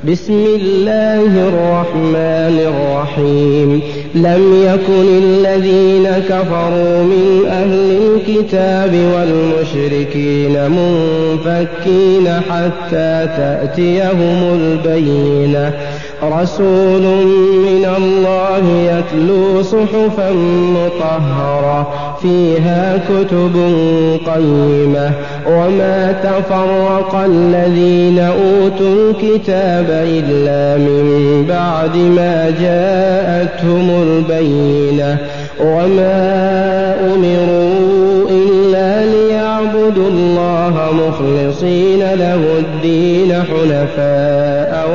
بسم الله الرحمن الرحيم لم يكن الذين كفروا من أهل الكتاب والمشركين منفكين حتى تأتيهم البينة رسول من الله يتلو صحفا مطهرة فيها كتب قيمة وما تفرق الذين أوتوا الكتاب إلا من بعد ما جاءتهم البينة وما أمروا إلا ليعبدوا الله مخلصين له الدين حنفاء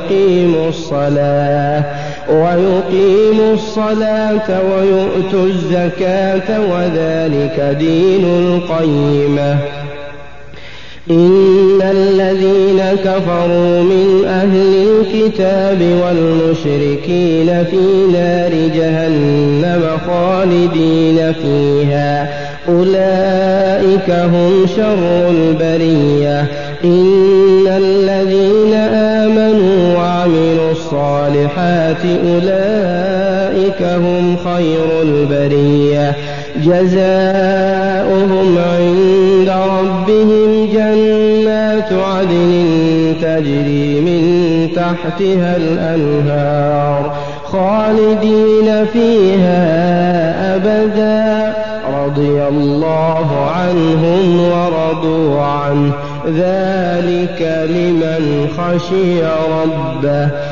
ويقيموا الصلاة ويؤتوا الزكاة وذلك دين القيمة إن الذين كفروا من أهل الكتاب والمشركين في نار جهنم خالدين فيها أولئك هم شر البرية إن الذين آمنوا وعملوا الصالحات أولئك هم خير البرية جزاؤهم عند ربهم جنات عدن تجري من تحتها الأنهار خالدين فيها أبدا رضي الله عنهم ورضوا عنه ذلك لمن خشي ربه